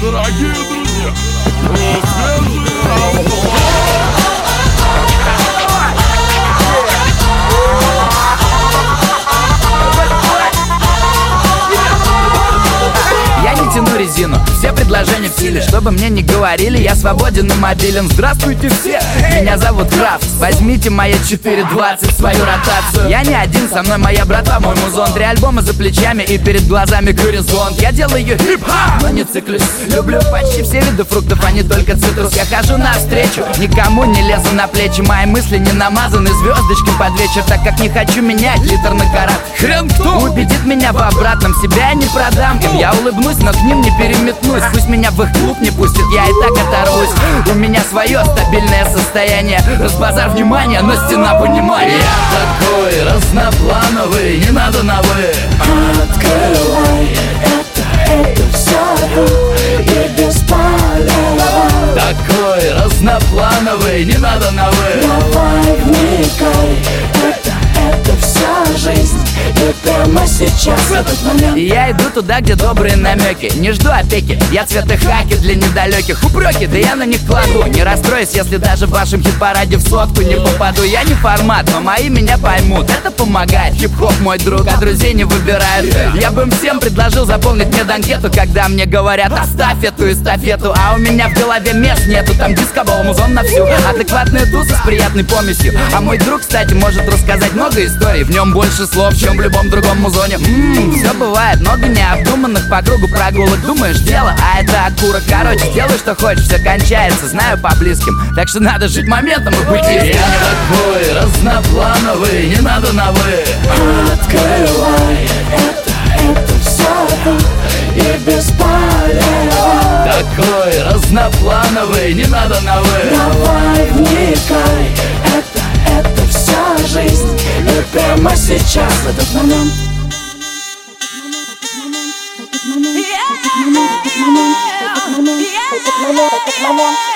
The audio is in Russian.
Дорогие друзья, свежий альбом. Я не тяну резину, все предложения в силе. Чтобы мне не говорили, я свободен и мобилен. Здравствуйте все, меня зовут Крафт. Возьмите мои 4.20 свою ротацию. Я не один, со мной моя братва, мой музон. 3 альбома за плечами и перед глазами горизонт. Я делаю хип-хоп, но не циклюсь. Люблю почти все виды фруктов, а не только цитрус. Я хожу навстречу, никому не лезу на плечи. Мои мысли не намазаны звездочками под вечер, так как не хочу менять литр на карат. Хрен кто убедит меня в обратном, себя я не продам им. Я улыбнусь, но к ним не переметнусь. Пусть меня в их клуб не пустят, я и так оторвусь. У меня свое стабильное состояние. Разбазар внимания, но стена понимания. Я такой разноплановый, не надо на вы. Открывай, это все и бесполезно. Такой разноплановый, не надо на вы. Давай вникай, это вся жизнь. И прямо сейчас, в этот момент. Я иду туда, где добрые намеки. Не жду опеки, я цвета хаки для недалеких. Упреки, да я на них кладу. Не расстроюсь, если даже в вашем хит-параде в сотку не попаду. Я не формат, но мои меня поймут. Это помогает, хип-хоп мой друг, а друзей не выбирают. Я бы им всем предложил заполнить меданкету, когда мне говорят: оставь эту эстафету. А у меня в голове мест нету, там дискобол, музон на всю. Адекватные тусы с приятной помесью. А мой друг, кстати, может рассказать много историй. В нем больше слов, чем в любом другом музоне. Все бывает, много необдуманных по кругу прогулок. Думаешь, дело, а это окурок. Короче, делай, что хочешь, все кончается, знаю по близким. Так что надо жить моментом и быть искренним. Я такой разноплановый, не надо на вы. Открывай, это все и бесполезно. Такой разноплановый, не надо на вы. Давай вникай, это вся жизнь. И прямо сейчас, в этот момент. Этот момент.